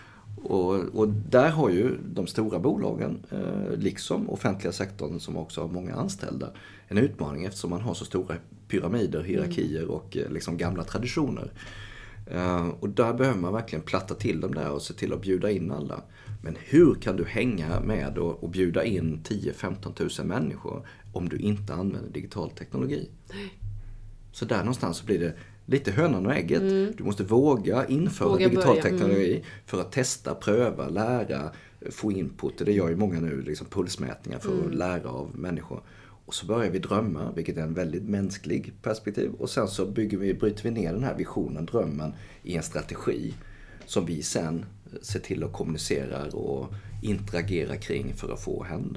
Och där har ju de stora bolagen, liksom offentliga sektorn som också har många anställda, en utmaning eftersom man har så stora pyramider, hierarkier och liksom gamla traditioner. Och där behöver man verkligen platta till dem där och se till att bjuda in alla. Men hur kan du hänga med och bjuda in 10-15 000 människor om du inte använder digital teknologi? Så där någonstans så blir det lite hönan och ägget. Du måste våga införa digital teknologi för att testa, pröva, lära, få input. Det gör ju många nu, liksom pulsmätningar för att lära av människor. Och så börjar vi drömma, vilket är en väldigt mänsklig perspektiv. Och sen så bryter vi ner den här visionen, drömmen, i en strategi som vi sen ser till att kommunicera och interagera kring för att få hända.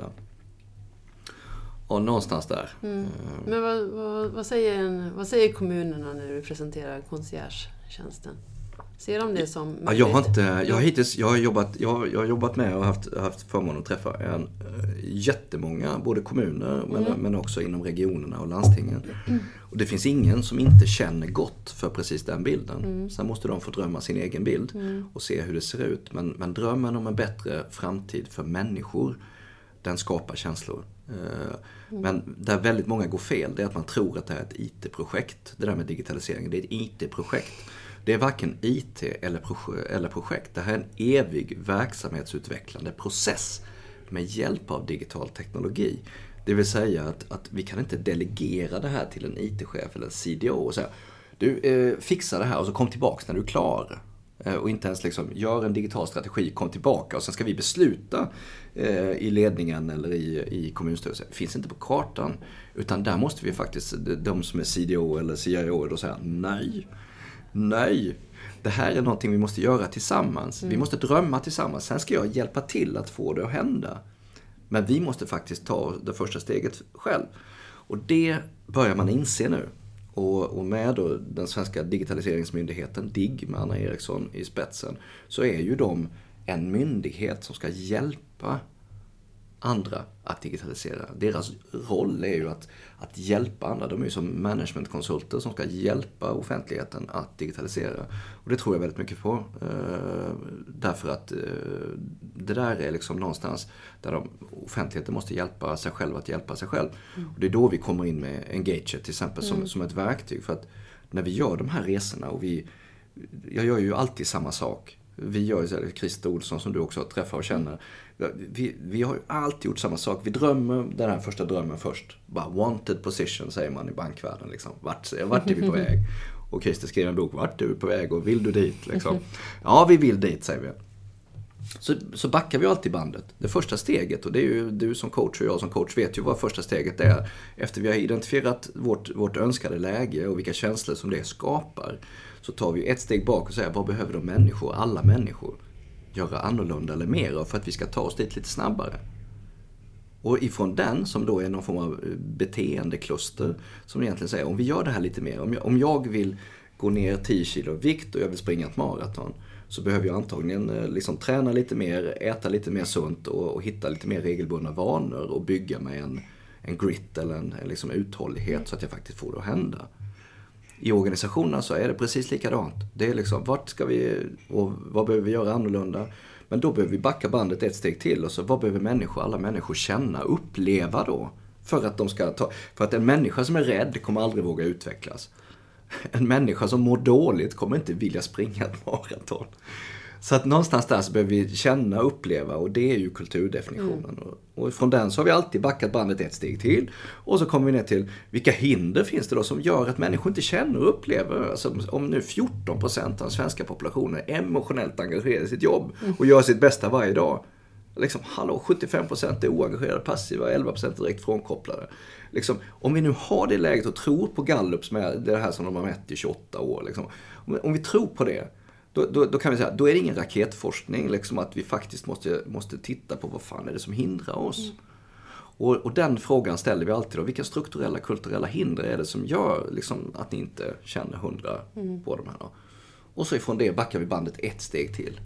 Och någonstans där. Men vad säger kommunerna när du presenterar concierge-tjänsten? Ser de det som möjligt? Jag har jobbat med och haft förmånen att träffa jättemånga, både kommuner men också inom regionerna och landstingen. Och det finns ingen som inte känner gott för precis den bilden. Sen måste de få drömma sin egen bild och se hur det ser ut. Men drömmen om en bättre framtid för människor, den skapar känslor. Men där väldigt många går fel, det är att man tror att det är ett IT-projekt. Det där med digitalisering, det är ett IT-projekt. Det är varken IT eller projekt. Det här är en evig verksamhetsutvecklande process med hjälp av digital teknologi. Det vill säga att vi kan inte delegera det här till en IT-chef eller en CDO och säga du fixar det här och så kom tillbaka när du är klar. Och inte ens liksom gör en digital strategi, kom tillbaka och sen ska vi besluta i ledningen eller i kommunstyrelsen. Det finns inte på kartan, utan där måste vi faktiskt, de som är CDO eller CIO, då säga nej. Det här är någonting vi måste göra tillsammans. Vi måste drömma tillsammans. Sen ska jag hjälpa till att få det att hända. Men vi måste faktiskt ta det första steget själv. Och det börjar man inse nu. Och med då den svenska digitaliseringsmyndigheten, DIGG, med Anna Eriksson i spetsen, så är ju de en myndighet som ska hjälpa andra att digitalisera. Deras roll är ju att hjälpa andra. De är ju som managementkonsulter som ska hjälpa offentligheten att digitalisera. Och det tror jag väldigt mycket på. Därför att det där är liksom någonstans där offentligheten måste hjälpa sig själv att hjälpa sig själv. Och det är då vi kommer in med Engager till exempel som ett verktyg. För att när vi gör de här resorna och jag gör ju alltid samma sak. Vi gör ju, Christer Olsson som du också träffar och känner, vi har ju alltid gjort samma sak. Vi drömmer den här första drömmen först. Bara wanted position säger man i bankvärlden. Liksom. Vart är vi på väg? Och Christer skriver en bok, vart är du på väg och vill du dit? Liksom. Ja, vi vill dit, säger vi. Så backar vi alltid bandet. Det första steget, och det är ju du som coach och jag som coach vet ju vad första steget är. Efter vi har identifierat vårt önskade läge och vilka känslor som det skapar, så tar vi ett steg bak och säger, vad behöver de människor, alla människor, göra annorlunda eller mer av för att vi ska ta oss dit lite snabbare. Och ifrån den, som då är någon form av beteendekluster, som egentligen säger, om vi gör det här lite mer, om jag vill gå ner 10 kilo vikt och jag vill springa ett maraton, så behöver jag antagligen liksom träna lite mer, äta lite mer sunt och hitta lite mer regelbundna vanor och bygga med en grit eller en liksom uthållighet så att jag faktiskt får det att hända. I organisationerna så är det precis likadant. Det är liksom, vart ska vi och vad behöver vi göra annorlunda? Men då behöver vi backa bandet ett steg till och så vad behöver alla människor känna, uppleva då? För att en människa som är rädd kommer aldrig våga utvecklas. En människa som mår dåligt kommer inte vilja springa ett maraton. Så att någonstans där så behöver vi känna och uppleva, och det är ju kulturdefinitionen. Och från den så har vi alltid backat bandet ett steg till. Och så kommer vi ner till vilka hinder finns det då som gör att människor inte känner och upplever. Alltså, om nu 14% av den svenska populationen är emotionellt engagerade i sitt jobb och gör sitt bästa varje dag. Liksom, 75% är oengagerade, passiva, 11% direkt frånkopplade. Liksom, om vi nu har det läget och tror på Gallups med det här som de har mätt i 28 år. Liksom, om vi tror på det, då kan vi säga, då är det ingen raketforskning liksom, att vi faktiskt måste titta på vad fan är det som hindrar oss. Och den frågan ställer vi alltid då. Vilka strukturella, kulturella hinder är det som gör liksom, att ni inte känner 100 på de här då? Och så ifrån det backar vi bandet ett steg till.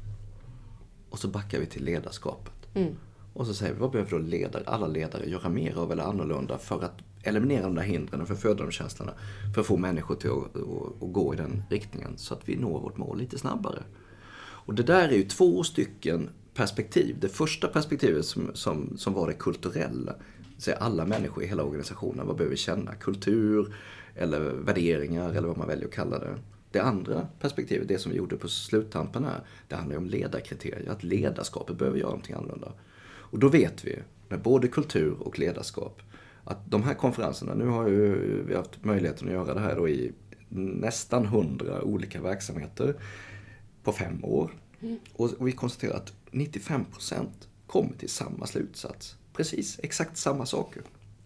Och så backar vi till ledarskapet. Och så säger vi, vad behöver då alla ledare göra mer av eller annorlunda för att eliminera de där hindren, för att föda de känslorna, för att få människor till att gå i den riktningen så att vi når vårt mål lite snabbare. Och det där är ju 2 stycken perspektiv. Det första perspektivet som var det kulturella, så alla människor i hela organisationen, vad behöver vi känna? Kultur eller värderingar eller vad man väljer att kalla det. Det andra perspektivet, det som vi gjorde på sluttampen här, det handlar om ledarkriterier, att ledarskapet behöver göra någonting annorlunda. Och då vet vi, med både kultur och ledarskap, att de här konferenserna, nu har vi haft möjligheten att göra det här då i nästan 100 olika verksamheter på 5 år. Och vi konstaterar att 95% kommer till samma slutsats. Precis, exakt samma saker.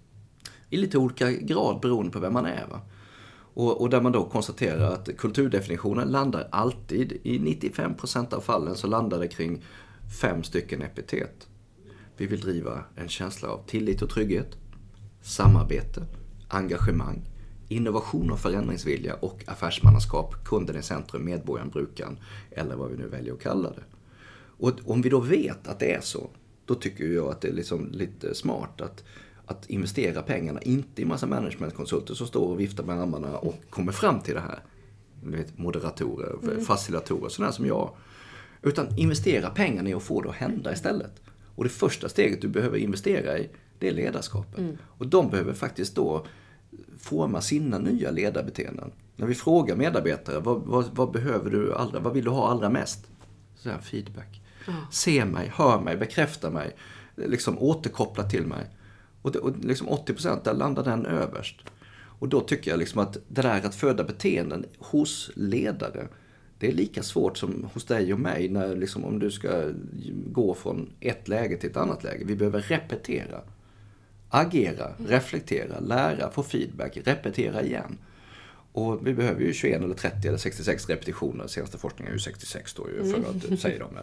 I lite olika grad beroende på vem man är, va? Och där man då konstaterar att kulturdefinitionen landar alltid, i 95% av fallen så landar det kring 5 stycken epitet. Vi vill driva en känsla av tillit och trygghet, samarbete, engagemang, innovation och förändringsvilja och affärsmannaskap, kunden i centrum, medborgaren, brukaren eller vad vi nu väljer att kalla det. Och om vi då vet att det är så, då tycker jag att det är liksom lite smart att investera pengarna, inte i massa managementkonsulter som står och viftar med armarna och kommer fram till det här. Moderatorer, facilitatorer, sådana som jag. Utan investera pengarna i att få det att hända istället. Och det första steget du behöver investera i, det är ledarskapet. Och de behöver faktiskt då forma sina nya ledarbeteenden. När vi frågar medarbetare, vad behöver du vad vill du ha allra mest? Så här, feedback. Se mig, hör mig, bekräfta mig, liksom återkoppla till mig. Och liksom 80% där landar den överst. Och då tycker jag liksom att det där att föda beteenden hos ledare, det är lika svårt som hos dig och mig när liksom, om du ska gå från ett läge till ett annat läge. Vi behöver repetera, agera, reflektera, lära, få feedback, repetera igen. Och vi behöver ju 21 eller 30 eller 66 repetitioner. Senaste forskningen är ju 66 då, för att säga dem.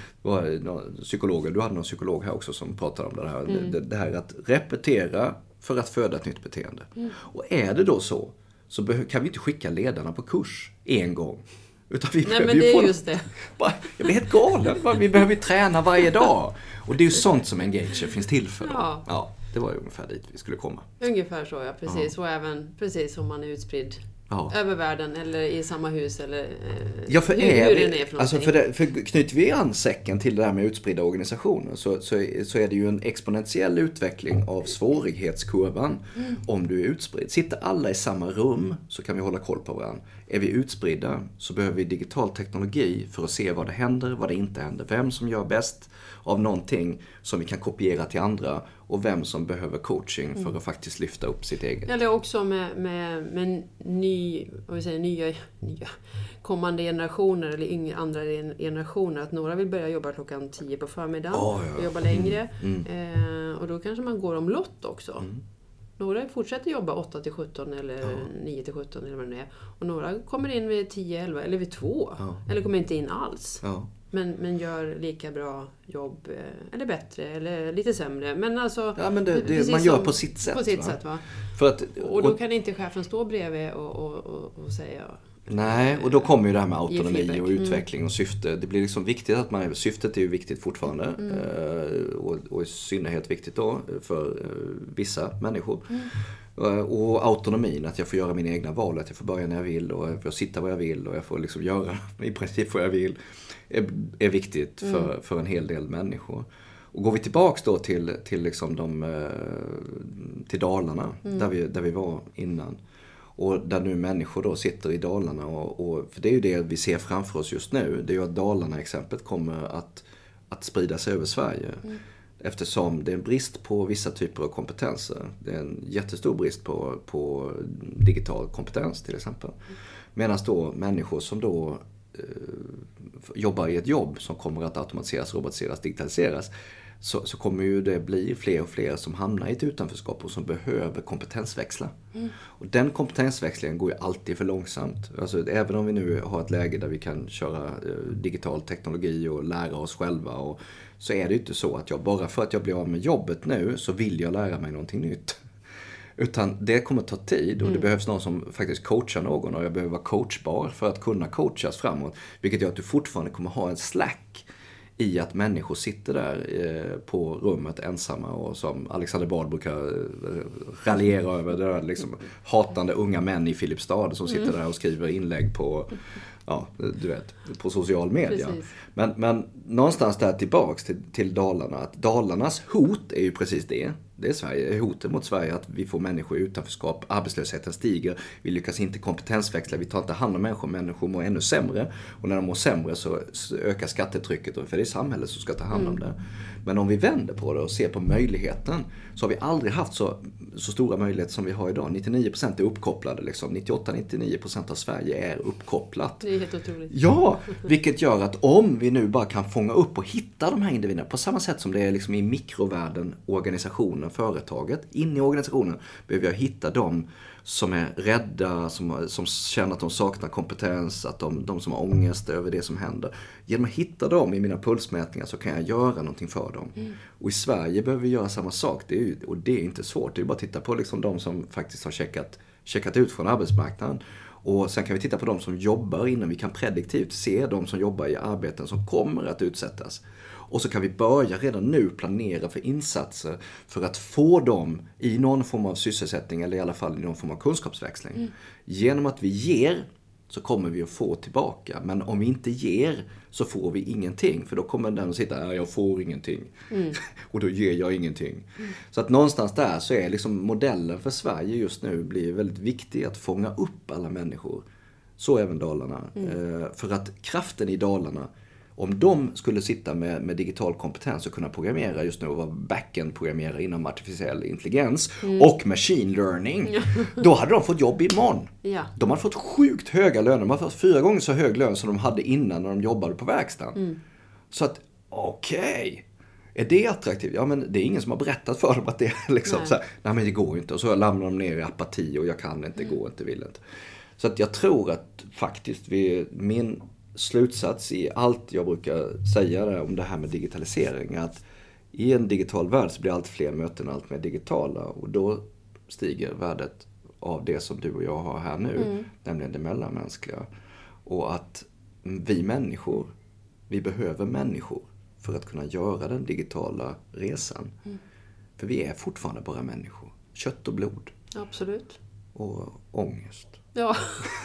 Psykologer, du hade någon psykolog här också som pratade om det här. Det här att repetera för att föda ett nytt beteende. Och är det då så kan vi inte skicka ledarna på kurs en gång. Utan vi Nej, men det är just det. Jag blir helt galen. Vi behöver ju träna varje dag. Och det är ju sånt som Engager finns till för. Ja, det var ju ungefär dit vi skulle komma. Ungefär så, ja, precis. Och även precis om man är utspridd över världen eller i samma hus eller för hur den är för alltså för knyter vi an säcken till det här med utspridda organisationer så är det ju en exponentiell utveckling av svårighetskurvan om du är utspridd. Sitter alla i samma rum så kan vi hålla koll på varandra. Är vi utspridda så behöver vi digital teknologi för att se vad det händer, vad det inte händer. Vem som gör bäst av någonting som vi kan kopiera till andra och vem som behöver coaching för att faktiskt lyfta upp sitt eget. Eller också med nya kommande generationer eller andra generationer. Att några vill börja jobba klockan 10 på förmiddagen och jobba längre. Och då kanske man går omlott också. Några fortsätter jobba 8-17 eller 9-17 eller vad det är. Och några kommer in vid 10-11 eller vid 2. Eller kommer inte in alls. Men gör lika bra jobb eller bättre eller lite sämre. Men alltså man gör på sitt sätt. På sitt sätt, va? Och då kan inte chefen stå bredvid och säga... Nej, och då kommer ju det här med autonomi och utveckling och syfte. Det blir liksom viktigt att syftet är ju viktigt fortfarande. Och i synnerhet viktigt då för vissa människor. Och autonomin, att jag får göra mina egna val, att jag får börja när jag vill och jag får sitta var jag vill och jag får liksom göra i princip vad jag vill, är viktigt för en hel del människor. Och går vi tillbaks då till liksom till Dalarna där vi var innan. Och där nu människor då sitter i Dalarna och för det är ju det vi ser framför oss just nu. Det är ju att Dalarna-exemplet kommer att sprida sig över Sverige. Eftersom det är en brist på vissa typer av kompetenser. Det är en jättestor brist på digital kompetens till exempel. Medan då människor som då jobbar i ett jobb som kommer att automatiseras, robotiseras, digitaliseras. Så kommer ju det bli fler och fler som hamnar i ett utanförskap och som behöver kompetensväxla. Och den kompetensväxlingen går ju alltid för långsamt. Alltså, även om vi nu har ett läge där vi kan köra digital teknologi och lära oss själva. Så är det ju inte så att bara för att jag blir av med jobbet nu så vill jag lära mig någonting nytt. Utan det kommer ta tid och det behövs någon som faktiskt coachar någon och jag behöver vara coachbar för att kunna coachas framåt. Vilket gör att du fortfarande kommer ha en slack i att människor sitter där på rummet ensamma och som Alexander Bard brukar raljera över det där liksom hatande unga män i Filipstad som sitter där och skriver inlägg på på social media. Men någonstans där tillbaks till Dalarna, att Dalarnas hot är ju precis det. Det är Sverige, hotet mot Sverige att vi får människor i utanförskap, arbetslösheten stiger, vi lyckas inte kompetensväxla, vi tar inte hand om människor mår ännu sämre och när de mår sämre så ökar skattetrycket för det är samhället som ska ta hand om det. Men om vi vänder på det och ser på möjligheten så har vi aldrig haft så stora möjligheter som vi har idag. 99% är uppkopplade liksom. 98-99% av Sverige är uppkopplat. Det är helt otroligt. Ja, vilket gör att om vi nu bara kan fånga upp och hitta de här individerna på samma sätt som det är liksom i mikrovärlden, organisationen, företaget, in i organisationen behöver jag hitta dem som är rädda, som känner att de saknar kompetens, att de som har ångest över det som händer. Genom att hitta dem i mina pulsmätningar så kan jag göra någonting för dem. Och i Sverige behöver vi göra samma sak. Det är inte svårt. Det är bara att titta på liksom de som faktiskt har checkat checkat ut från arbetsmarknaden. Och sen kan vi titta på de som jobbar innan vi kan prediktivt se de som jobbar i arbeten som kommer att utsättas. Och så kan vi börja redan nu planera för insatser för att få dem i någon form av sysselsättning eller i alla fall i någon form av kunskapsväxling. Genom att vi ger så kommer vi att få tillbaka. Men om vi inte ger så får vi ingenting. För då kommer den att sitta jag får ingenting. Och då ger jag ingenting. Så att någonstans där så är liksom modellen för Sverige just nu blir väldigt viktig att fånga upp alla människor. Så även Dalarna. För att kraften i Dalarna, om de skulle sitta med digital kompetens och kunna programmera just nu och vara backend-programmerare inom artificiell intelligens och machine learning, då hade de fått jobb imorgon. Ja. De hade fått sjukt höga löner. De hade fått 4 gånger så hög lön som de hade innan när de jobbade på verkstaden. Så att, okej. Är det attraktivt? Ja, men det är ingen som har berättat för dem att det är liksom så här, nej men det går inte. Och så lämnar de ner i apati och jag kan inte, går inte, vill inte. Så att jag tror att faktiskt min slutsats i allt jag brukar säga där om det här med digitalisering är att i en digital värld så blir allt fler möten allt mer digitala och då stiger värdet av det som du och jag har här nu, nämligen det mellanmänskliga. Och att vi människor, vi behöver människor för att kunna göra den digitala resan. För vi är fortfarande bara människor. Kött och blod. Absolut. Och ångest. Ja.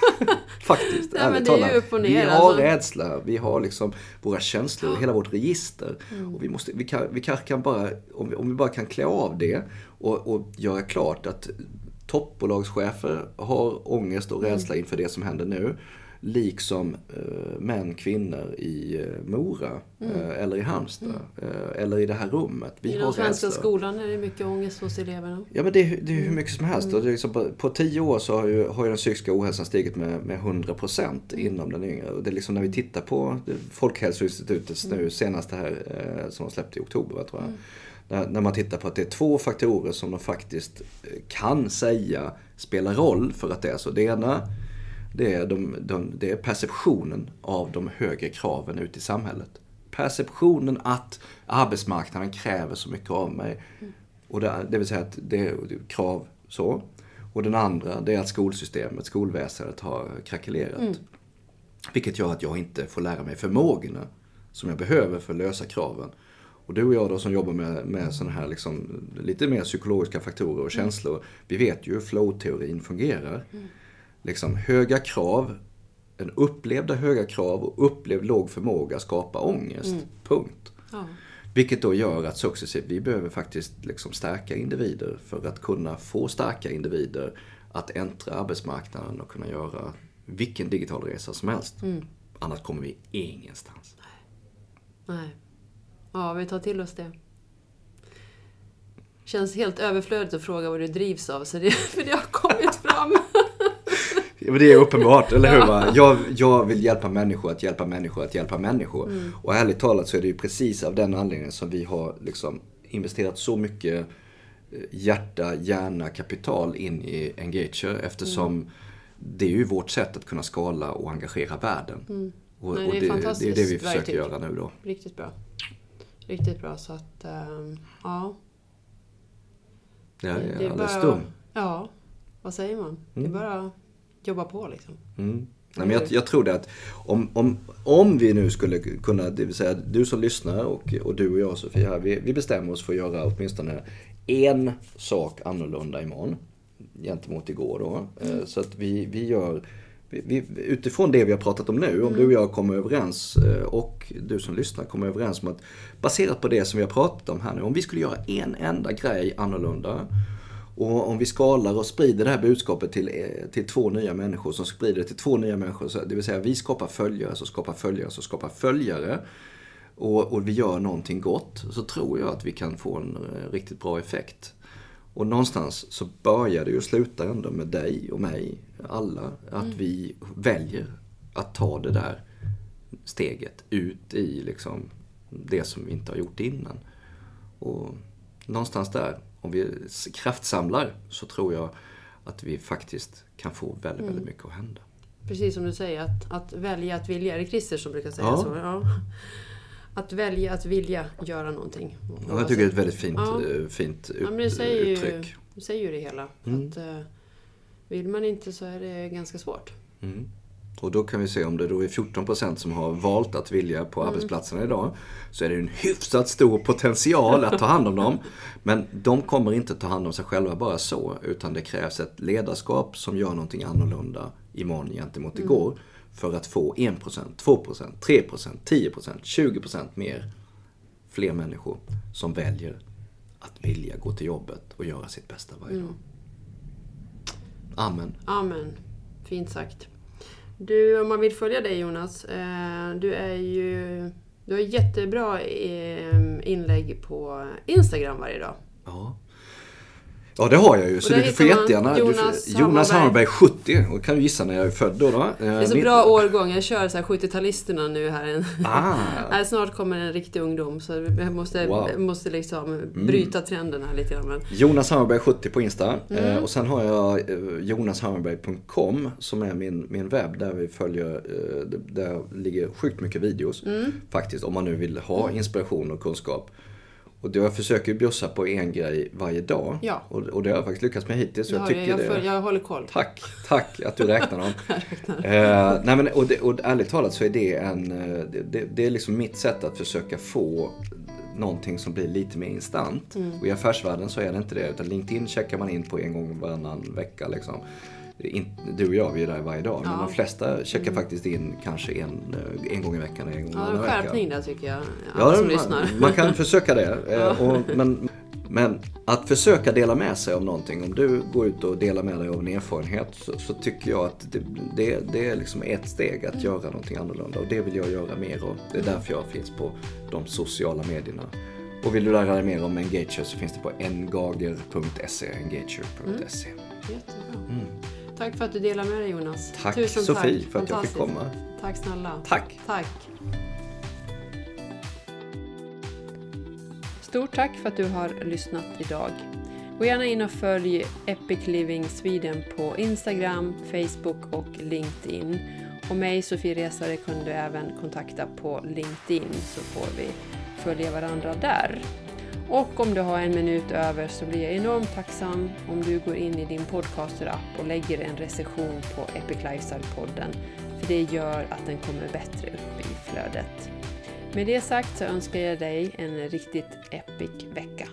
Faktiskt, nej, men ärligt det är talat. ju upp och ner, vi har alltså. rädsla, vi har liksom våra känslor, hela vårt register. Och vi kan bara, om vi bara kan klä av det och göra klart att toppbolagschefer har ångest och rädsla inför det som händer nu. Liksom män, kvinnor i Mora eller i Halmstad eller i det här rummet. Vi I den svenska skolan är det mycket ångest hos eleverna. Ja, men det är hur mycket som helst. Och det är liksom på 10 år så har ju den psykiska ohälsan stigit med 100% inom den yngre. Och det är liksom när vi tittar på Folkhälsoinstitutets nu senaste här som de släppte i oktober, tror jag. När man tittar på att det är 2 faktorer som de faktiskt kan säga spelar roll för att det är så. Det ena, det är perceptionen av de högre kraven ute i samhället. Perceptionen att arbetsmarknaden kräver så mycket av mig. Och det vill säga att det är krav så. Och den andra, det är att skolväsendet har krackelerat. Vilket gör att jag inte får lära mig förmågorna som jag behöver för att lösa kraven. Och du och jag då som jobbar med sådana här liksom, lite mer psykologiska faktorer och känslor. Vi vet ju hur flow-teorin fungerar. Liksom höga krav, en upplevda höga krav och upplevd låg förmåga skapar ångest. Punkt. Ja. Vilket då gör att successivt vi behöver faktiskt liksom stärka individer för att kunna få starka individer att äntra arbetsmarknaden och kunna göra vilken digital resa som helst. Annars kommer vi ingenstans. Nej. Ja, vi tar till oss det. Känns helt överflödigt att fråga vad du drivs av, så för det har kommit fram. Ja, men det är uppenbart, eller hur? Va? Jag vill hjälpa människor att hjälpa människor att hjälpa människor. Och ärligt talat så är det ju precis av den anledningen som vi har liksom investerat så mycket hjärta, hjärna, kapital in i Engager. Eftersom det är ju vårt sätt att kunna skala och engagera världen. Och det är det vi försöker göra nu då. Riktigt bra. Riktigt bra, så att ja. Det är alldeles bara, stum. Ja, vad säger man? Det är bara jobba på liksom. Nej, men jag tror det att om vi nu skulle kunna, det vill säga du som lyssnar och du och jag Sofia, vi bestämmer oss för att göra åtminstone en sak annorlunda imorgon gentemot igår då. Så att vi gör utifrån det vi har pratat om nu, om du och jag kommer överens och du som lyssnar kommer överens om att baserat på det som vi har pratat om här nu, om vi skulle göra en enda grej annorlunda och om vi skalar och sprider det här budskapet till 2 nya människor som sprider det till 2 nya människor, så det vill säga vi skapar följare så skapar följare så skapar följare och vi gör någonting gott, så tror jag att vi kan få en riktigt bra effekt. Och någonstans så börjar det ju sluta ändå med dig och mig, alla, att vi väljer att ta det där steget ut i liksom det som vi inte har gjort innan. Och någonstans där, om vi kraftsamlar, så tror jag att vi faktiskt kan få väldigt, väldigt mycket att hända. Precis som du säger, att välja att vilja. Är det Christer som brukar säga så? Ja. Att välja att vilja göra någonting. Och jag tycker det är ett väldigt fint uttryck. Du säger ju det hela. Att Vill man inte så är det ganska svårt. Och då kan vi se om det då är 14% som har valt att vilja på arbetsplatserna idag, så är det en hyfsat stor potential att ta hand om dem. Men de kommer inte ta hand om sig själva bara så, utan det krävs ett ledarskap som gör någonting annorlunda imorgon gentemot igår för att få 1%, 2%, 3%, 10%, 20% mer fler människor som väljer att vilja gå till jobbet och göra sitt bästa varje dag. Amen. Amen. Fint sagt. Du, om man vill följa dig Jonas, du har jättebra inlägg på Instagram varje dag. Ja, det har jag ju. Så du får jättegärna Jonas Hammarberg 70. Och kan du gissa när jag är född då? Det är så bra årgång. Jag kör så här 70-talisterna nu här. Snart kommer en riktig ungdom. Så jag måste liksom bryta trenderna lite grann. Men... Jonas Hammarberg 70 på Insta. Och sen har jag jonashammarberg.com som är min webb där vi följer, där ligger sjukt mycket videos. Faktiskt, om man nu vill ha inspiration och kunskap. Och jag försöker bjussa på en grej varje dag. Ja. Och det har jag faktiskt lyckats med hittills. Jag håller koll. Tack att du räknar dem. Och ärligt talat så är det är liksom mitt sätt att försöka få någonting som blir lite mer instant. Och i affärsvärlden så är det inte det. Utan LinkedIn checkar man in på en gång varannan vecka liksom. Du och jag, vi är där varje dag. Men de flesta checkar faktiskt in kanske en gång i veckan. En gång i veckan. Skärpning där tycker jag. Som lyssnar. Man kan försöka det. Men att försöka dela med sig om någonting. Om du går ut och delar med dig av en erfarenhet. Så tycker jag att det är liksom ett steg att göra någonting annorlunda. Och det vill jag göra mer av. Det är därför jag finns på de sociala medierna. Och vill du lära dig mer om Engager så finns det på ngager.se. Engager.se. Jättebra. Tack för att du delar med dig Jonas. Tack Sofie för att jag fick komma. Tack snälla. Tack. Stort tack för att du har lyssnat idag. Gå gärna in och följ Epic Living Sweden på Instagram, Facebook och LinkedIn. Och mig, Sofie Resare, kunde du även kontakta på LinkedIn så får vi följa varandra där. Och om du har en minut över så blir jag enormt tacksam om du går in i din podcaster-app och lägger en recension på Epic Lifestyle-podden. För det gör att den kommer bättre upp i flödet. Med det sagt så önskar jag dig en riktigt epic vecka.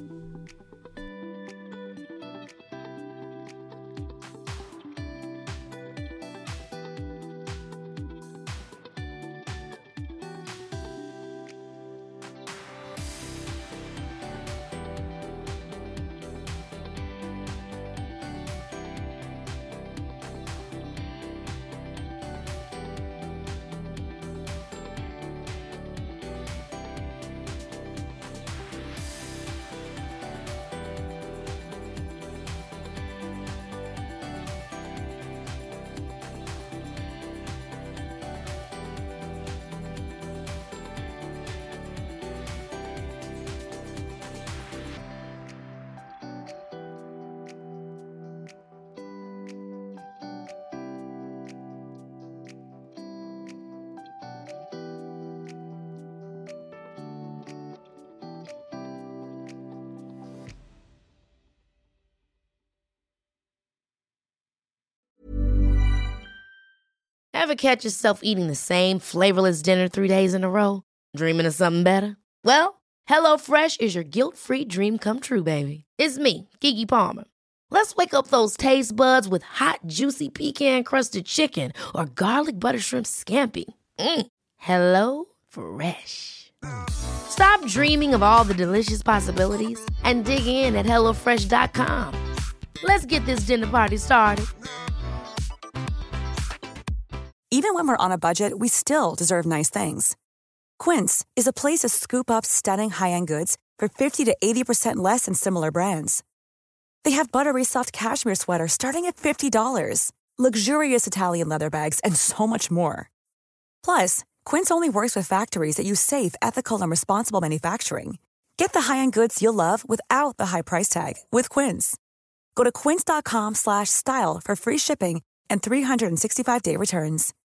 Ever catch yourself eating the same flavorless dinner 3 days in a row? Dreaming of something better? Well, HelloFresh is your guilt-free dream come true, baby. It's me, Keke Palmer. Let's wake up those taste buds with hot, juicy pecan-crusted chicken or garlic butter shrimp scampi. Hello Fresh. Stop dreaming of all the delicious possibilities and dig in at HelloFresh.com. Let's get this dinner party started. Even when we're on a budget, we still deserve nice things. Quince is a place to scoop up stunning high-end goods for 50 to 80% less than similar brands. They have buttery soft cashmere sweaters starting at $50, luxurious Italian leather bags, and so much more. Plus, Quince only works with factories that use safe, ethical, and responsible manufacturing. Get the high-end goods you'll love without the high price tag with Quince. Go to quince.com/style for free shipping and 365-day returns.